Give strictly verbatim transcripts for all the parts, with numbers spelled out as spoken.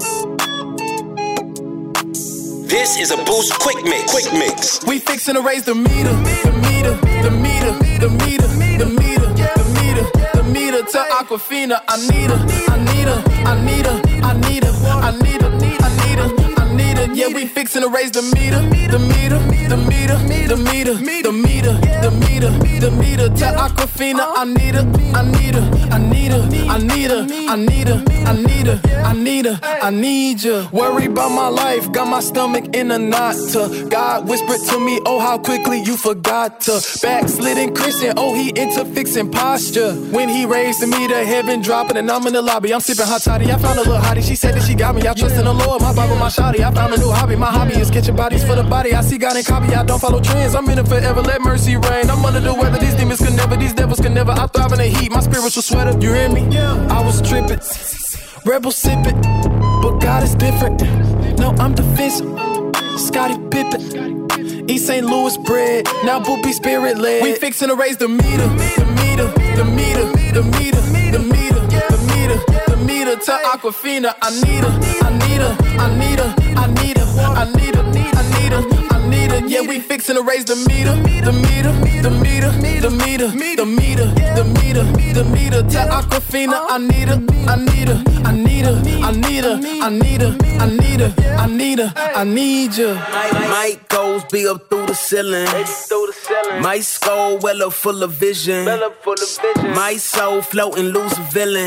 This is a Boost Quick Mix. Quick Mix. We fixin' to raise the meter, the meter, the meter, the meter, the meter, the meter, the meter to Aquafina. I need her, I need her, I need her, I need her, I need her, I need her, I need her. Yeah, we fixin' to raise the meter, the meter, the meter, the meter, the meter, the meter, the meter to Aquafina. I need her, I need her, I need her, I need her, I need her, I need her, I need her, I need you. Worry about my life, got my stomach in a knot. To God whispered to me, oh how quickly you forgot to. Backslidden Christian, oh he into fixing posture. When he raised me to heaven dropping and I'm in the lobby, I'm sipping hot toddy. I found a little hottie, she said that she got me. I trust in the Lord, my Bible, my shawty. I found a new hobby, my hobby is catching bodies for the body. I see God and copy, I don't follow trends. I'm in it forever, let mercy reign. I'm under the weather, these demons can never, these devils can never. I thrive in the heat, my spiritual sweater, you hear me? I was tripping, rebel sipping, but God is different. No, I'm defensive, Scottie Pippen, East Saint Louis bred, now Boopy spirit led. We fixin' to raise the meter, the meter, the meter, the meter, the meter, the meter, the meter to Aquafina. I need her, I need her, I need her, I need her, I need her, I need her, I need her. Yeah, we fixin' to raise the meter, the meter, the meter, the meter, the meter, the meter, the meter to Aquafina. I need her, I need her, I need her, I need her, I need her, I need her, I need her, I need you. My goals be up through the ceiling. My skull well up full of vision. My soul floating, lose a villain.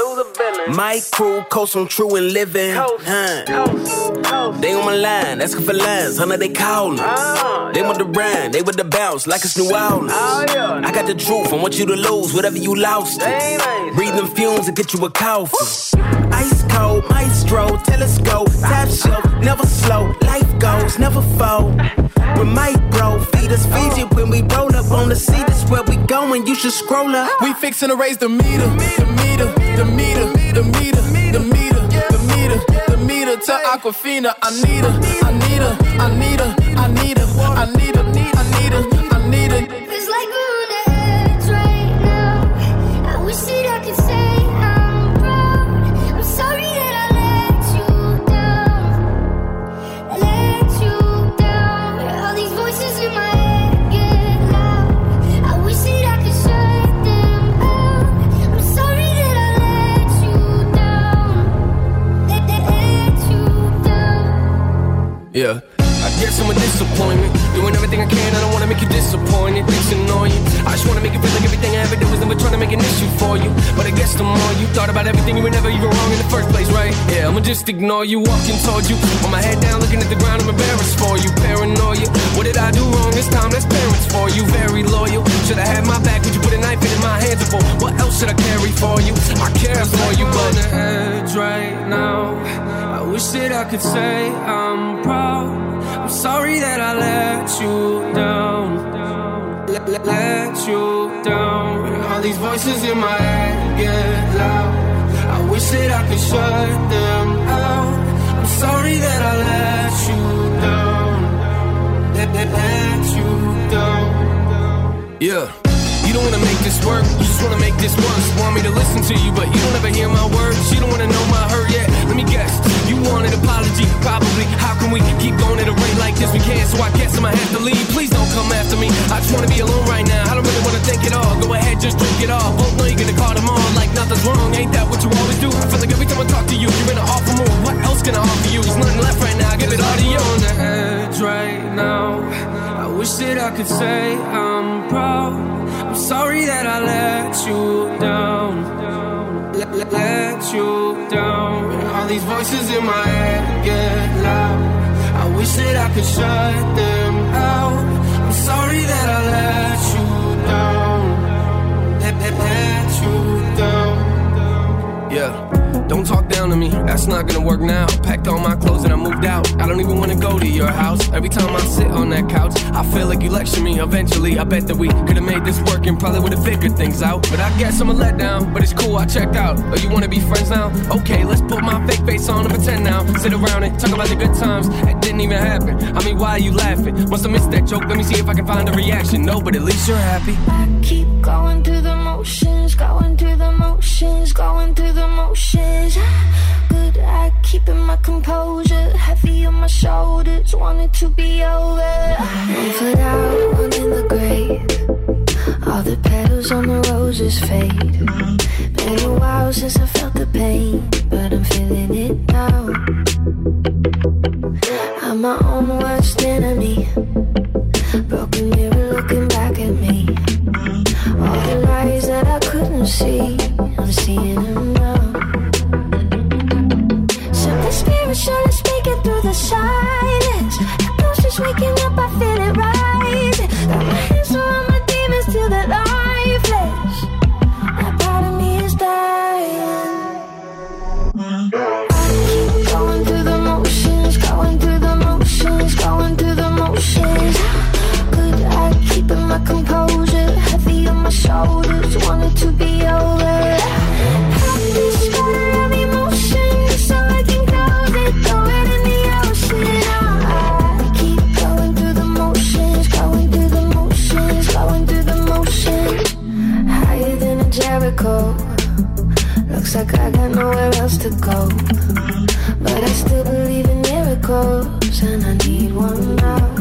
My crew coast on true and living. Huh. They on my line, asking for lines, honey, they callin'. They want the brand, they with the bounce like it's New Orleans. I got the truth, I want you to lose whatever you lost it. Breathe them fumes and get you a coffee. Ice cold, maestro, telescope, top shelf, never slow. Life goes, never fold. With my bro, feed us Fiji when we roll up on the seat. That's where we going, you should scroll up. We fixin' to raise the meter, the meter, the meter, the meter, the meter, the meter, the meter to Aquafina. I need her, I need her, I need her, I need her, I need her, I need her, I need her. It's like we're on the edge right now. I wish that I could say I'm proud. I'm sorry that I let you down, let you down. All these voices in my head get loud. I wish that I could shut them out. I'm sorry that I let you down, let, let, let you down. Yeah. I guess I'm a disappointment. Doing everything I can, I don't wanna make you disappointed. It's annoying. I just wanna make you feel like everything I ever did was never trying to make an issue for you. But I guess the more you thought about everything, you were never even wrong in the first place, right? Yeah, I'ma just ignore you, walking towards you. With my head down, looking at the ground, I'm embarrassed for you. Paranoia. What did I do wrong this time? That's parents for you. Very loyal. Should've had my back, would you put a knife in my hands before? What else should I carry for you? I care for you, but on the edge right now. I wish that I could say I'm proud. I'm sorry that I let you down, let, let, let you down. All these voices in my head get loud. I wish that I could shut them out. I'm sorry that I let you down, let, let, let you down. Yeah. You don't wanna make this work, you just wanna make this worse. Want me to listen to you, but you don't ever hear my words. You don't wanna know my hurt yet. Let me guess, you want an apology, probably. How can we keep going at a rate like this? We can't, so I guess I'ma have to leave. Please don't come after me. I just wanna be alone right now. I don't really wanna think it all. Go ahead, just drink it all. Both know you're gonna call them on like nothing's wrong. Ain't that what you always do? I feel like every time I talk to you, you're gonna offer more. What else can I offer you? There's nothing left right now. I give it all to you. On the edge right now. I wish that I could say I'm proud. I'm sorry that I let you down, let, let, let you down. All these voices in my head get loud. I wish that I could shut them out. I'm sorry that I let you down, let, let, let you down. Yeah. Don't talk down to me, that's not gonna work now. Packed all my clothes and I moved out. I don't even wanna go to your house. Every time I sit on that couch, I feel like you lecture me. Eventually, I bet that we could've made this work and probably would've figured things out. But I guess I'm a letdown, but it's cool, I checked out. Oh, you wanna be friends now? Okay, let's put my fake face on and pretend now. Sit around and talk about the good times. It didn't even happen. I mean, why are you laughing? Must have missed that joke, let me see if I can find a reaction. No, but at least you're happy. I keep going through the motions, going through the motions, going through the motions. Good, I keep in want it to be over. One foot out, one in the grave. All the petals on the roses fade. Been a while since I felt the pain, but I'm feeling it now. I'm my own worst enemy. Broken mirror looking back at me. All the lies that I couldn't see, I'm seeing them now. Something spiritual is speaking through the silence. The ghost is waking up, I feel it rising. Got my hands around my demons till they're lifeless. That part of me is dying. I keep going through the motions, going through the motions, going through the motions. Could I keep in my composure? Heavy on my shoulders, want it to be over. Have this sputter of emotion, so I can close it, throw it in the ocean. I keep going through the motions, going through the motions, going through the motions. Higher than a Jericho. Looks like I got nowhere else to go, but I still believe in miracles, and I need one now.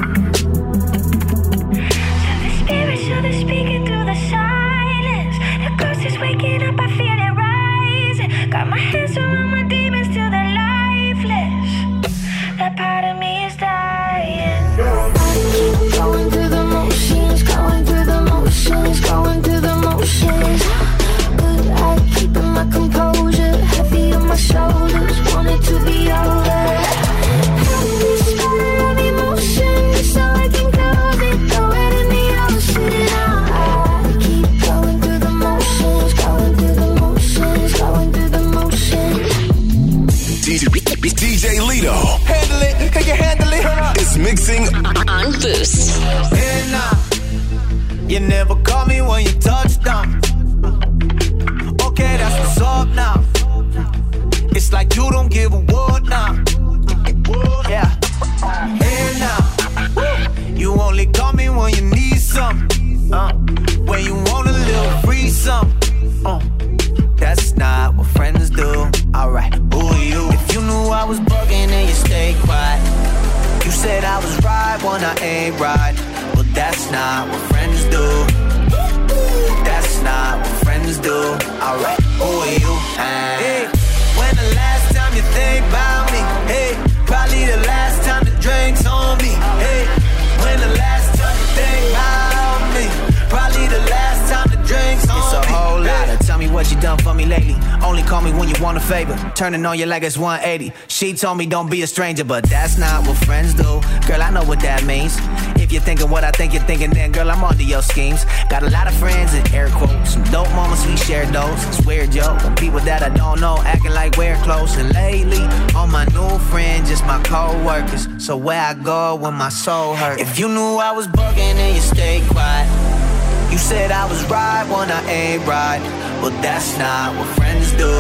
So the spirit, so the speaking through the silence. The ghost is waking up, I feel it rising. Got my hands around my demons till they're lifeless. That part of me is dying. I keep going through the motions, going through the motions, going through the motions. Could I keep in my composure? Heavy on my shoulders, want it to be over. Have this sputter of emotion, so I can close it, throw it in the ocean. I keep going through the motions, going through the motions, going through the motions. D J, D J Lito. Handle it, can you handle it? It's mixing on Boost. Hey now, you never call me when you touch down. Okay, that's what's up now. It's like you don't give a what now. Yeah. Hey now, you only call me when you need some. Uh, when you want a little free some. Uh, that's not what friends do. Alright, who are you? If you knew I was bugging and you stayed quiet. You said I was right when I ain't right. Well, that's not what friends do. That's not what friends do. Alright, who are you? Uh, hey, when the last time you think about me? Hey, probably the last time the drink's on me. Hey, when the last time you think about me? Probably the last time the drink's on me. It's a whole lot of tell me what you done for me lately. Only call me when you want a favor. Turning on you like it's one eighty. She told me don't be a stranger, but that's not what friends do. Girl, I know what that means. If you're thinking what I think you're thinking, then girl, I'm onto your schemes. Got a lot of friends in air quotes. Some dope moments, we shared those. It's weird, yo. When people that I don't know acting like we're close. And lately, all my new friends, just my co-workers. So where I go when my soul hurts. If you knew I was bugging and you stayed quiet. You said I was right when I ain't right. Well, that's not what friends do.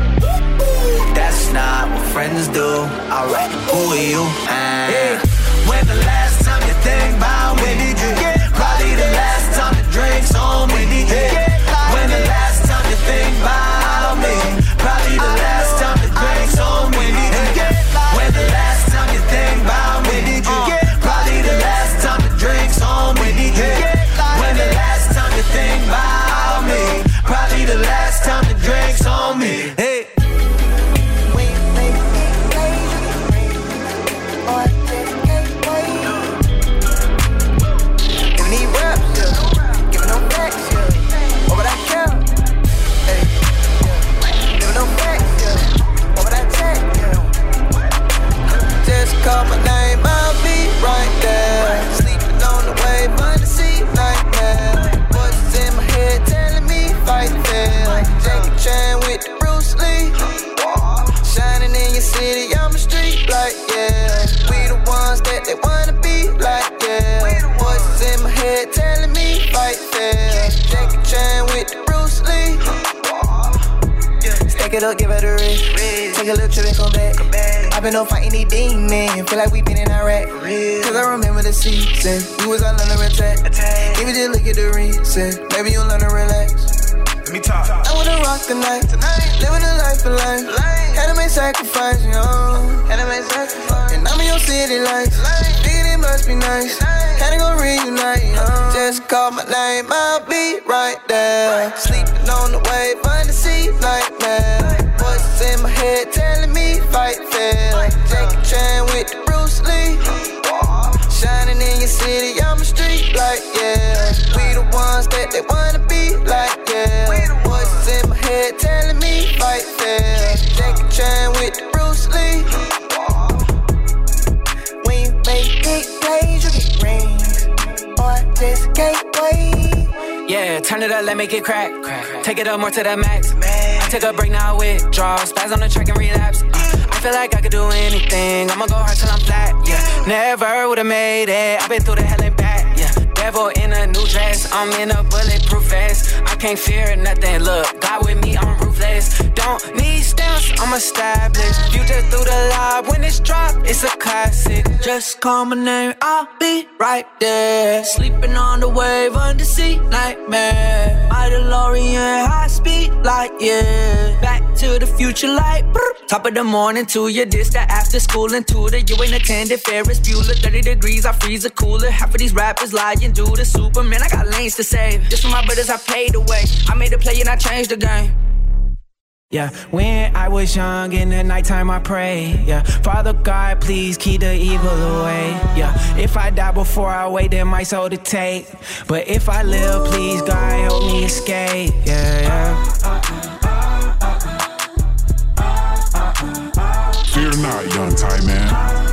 That's not what friends do. Alright, who are you? Uh, hey, when the last time you think about me? When did you get? Probably the last time the drink's on me. When did you hey, get? When the last time you think about me? Probably the last time the drink's on me. When did you get? When the last time you think about me? When did you get? Probably the last time the drink's on me. When did you get? When the last time you think about me? Probably the last time the drink's on me. Hey. Call my name, I'll be right there. Sleeping on the wave, under sea nightmare. Voices in my head telling me fight fair. Jackie Chan with the Bruce Lee. Shining in your city, I'm a street light, yeah. We the ones that they wanna be like, yeah. Voices in my head telling me fight fair. Jackie Chan with the Bruce Lee. Stack it up, give it a rest. Take a little trip and come back. I've been on fighting these demons. Feel like we been in Iraq. Cause I remember the season. We was all under attack. If you just look at the reason, maybe you'll learn to relax. Let me talk. I wanna rock the night. Living a life of life. Had to make sacrifice, you know. Had to make sacrifice. And I'm in on city lights. Thinking it must be nice. Had to go reunite. Uh, just call my name, I'll be right there. Sleeping on the wave, under sea nightmare. Voices in my head telling me fight fair. Jackie Chan with the Bruce Lee. Shining in your city, I'm a street light, yeah. We the ones that they wanna be like, yeah. Voices in my head telling me fight fair. Jackie Chan with the Bruce Lee. When you make big plays, you get rings. Or I just can't wait. Yeah, turn it up, let me get crack. crack. Take it up more to the max. I take a break now, withdraw. Spaz on the track and relapse. Uh, I feel like I could do anything. I'ma go hard till I'm flat. Yeah, never would've made it. I've been through the hell and back. Yeah, devil in a new dress. I'm in a bulletproof vest. I can't fear nothing. Look, God with me, I'm ruthless. Don't need stamps, I'm established. You just threw the lob when it's dropped. It's a classic. Just call my name, I'll be right there. Sleeping on the wave, undersea nightmare. My DeLorean, high speed light, yeah. Back to the future light. Brr. Top of the morning to your dish, the after school and tutor. You ain't attended Ferris Bueller. thirty degrees, I freeze a cooler. Half of these rappers lying due to Superman. I got lanes to save. Just for my brothers, I paid the way. I made a play and I changed the game. Yeah, when I was young in the nighttime I pray. Yeah, Father God, please keep the evil away. Yeah, if I die before I wait, then my soul to take. But if I live, please God help me escape. Yeah, yeah. Fear not, young Ty man.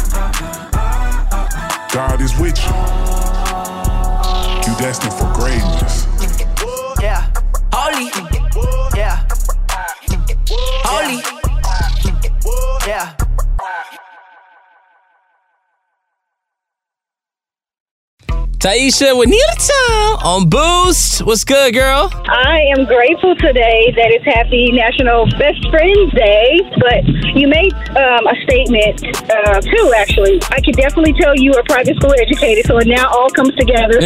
God is with you. You destined for greatness. Yeah, holy. Yeah. Holy. Yeah. Taisha with Neil Town on Boost. What's good, girl? I am grateful today that it's Happy National Best Friends Day, but you made um, a statement, uh, too, actually. I could definitely tell you are private school educated, so it now all comes together.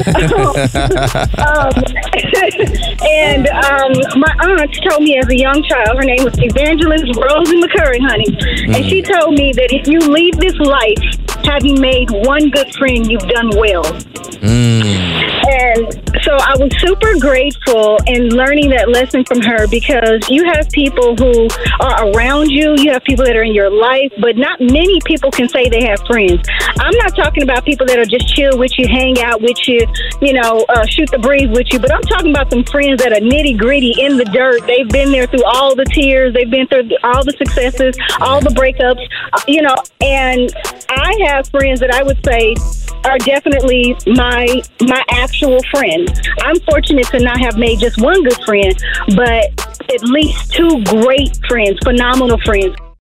um, and um, my aunt told me as a young child, her name was Evangelist Rosie McCurry, honey, mm. and she told me that if you leave this life having made one good friend, you've done well. Mm. And so I was super grateful in learning that lesson from her, because you have people who are around you, you have people that are in your life, but not many people can say they have friends. I'm not talking about people that are just chill with you, hang out with you, you know, uh, shoot the breeze with you, but I'm talking about some friends that are nitty gritty in the dirt. They've been there through all the tears, they've been through all the successes, all the breakups, uh, you know, and I have friends that I would say are definitely my my actual friends. I'm fortunate to not have made just one good friend, but at least two great friends, phenomenal friends.